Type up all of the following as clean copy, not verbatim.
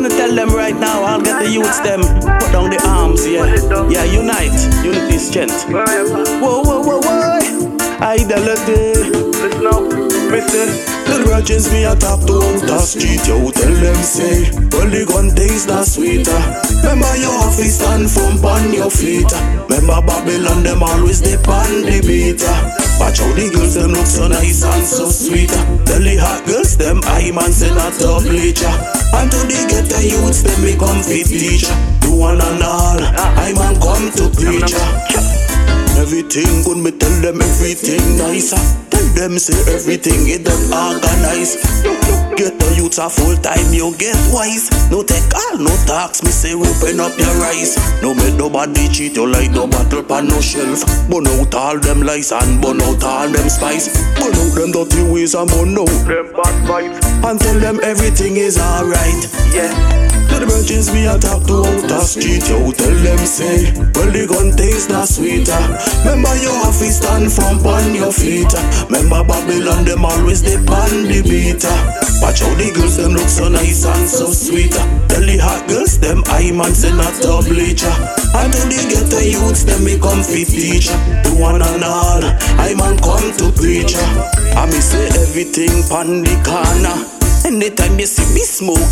me tell them right now, I'll get the youths them. Put down the arms, yeah. Yeah, unite. Unity strength. Whoa, whoa, whoa, whoa. Idolatry. Listen up, mister. The virgins me a talk to out the street, yo, tell them say, well the gun taste not sweeter. Remember your office stand from on your feet. Remember Babylon, them always dip on the beater. Watch how the girls them look so nice and so sweet. Tell the hot girls them I man say not top bleacher. And to the get the youths them become fit teacher. To one and all, I man come to preacher. Everything good, me tell them everything nice. Tell them say everything is done organized. Get the youths a full time, you get wise. No take all, no tax, me say open up your eyes. No make nobody cheat you like no bottle pan no shelf. Burn out all them lies and burn out all them spice. Burn out them dirty ways and burn out them bad vibes. And tell them everything is alright, yeah. The virgins me a talk to out the street, yo, tell them say, well the gun taste not sweeter. Remember your office stand from on your feet. Remember Babylon, them always dip on the beater. Watch how the girls them look so nice and so sweet. Tell the hot girls them I man say not a bleacher. And to the get the youths them become fit teacher. To one and all, I man come to preacher. I me say everything pon the corner. Anytime you see me smoke,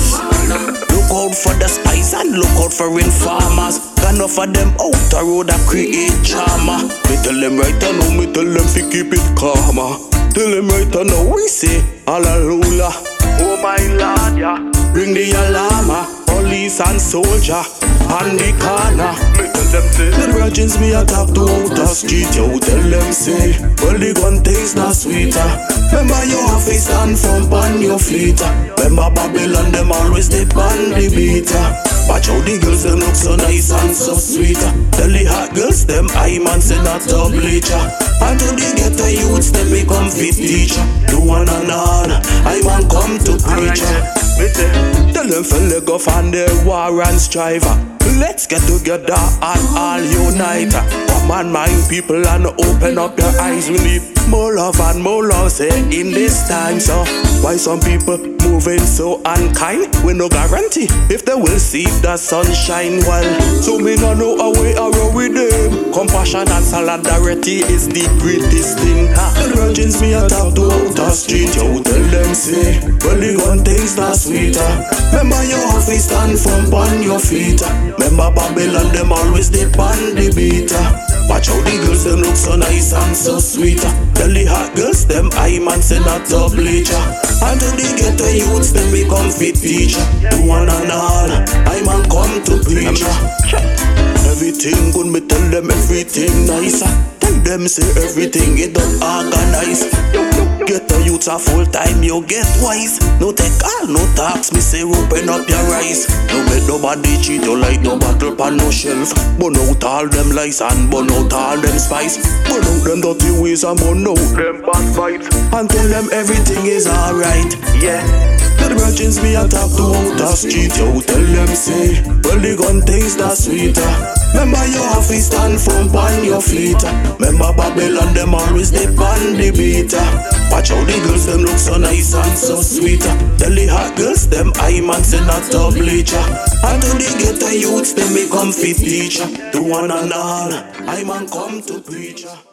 look out for the spice and look out for informers. Gone off of them out the road that create drama. Me tell them right now, me tell them fi keep it calmer. Tell them right now, we say hallelujah. Oh my Lord, yeah. Ring the alarm, police and soldier on the corner. Me tell them say, the virgins me a talk to out the street, yo, tell them say, well the gun taste not sweeter. Remember your office stand from on your feet. Remember Babylon, them always dip on the beater. Watch how the girls them look so nice and so sweet. Tell the hot girls them I man say not a bleacher. And to the get the youths them become fit teacher. To one and all, I man come to preacher. Tell them fella go find their war and striver. Let's get together and all unite. Come on mind people and open up your eyes. We need more love and more love say in this time. So why some people moving so unkind? We no guarantee if they will see the sunshine well. So me no know a way around with them. Compassion and solidarity is the greatest thing. The virgins me a talk to out the street, yo, tell them say, well the gun taste not sweeter. Remember your office stand from on your feet. Remember Babylon, them always dip on the beater. Watch how the girls them look so nice and so sweet. Tell the hot girls them I man say not a bleacher. And to the get the youths them become fit teacher. To one and all, I man come to preacher. Everything good, me tell them everything nice. Tell them say everything is done organized. Get the youths a full time, you get wise. No take all, no tax, me say open up your eyes. No make nobody cheat you like no bottle pan no shelf. Burn out all them lies and burn out all them spice. Burn out them dirty ways and burn out them bad vibes. And tell them everything is alright, yeah. The virgins me a talk to out the street, yo, tell them say, well the gun taste not sweeter. Remember your office stand from on your feet. Remember Babylon, them always dip on the beater. Watch how the girls them look so nice and so sweet. Tell the hot girls them I man say not a bleacher. And to the get the youths them become fit teacher. To one and all, I man come to preacher.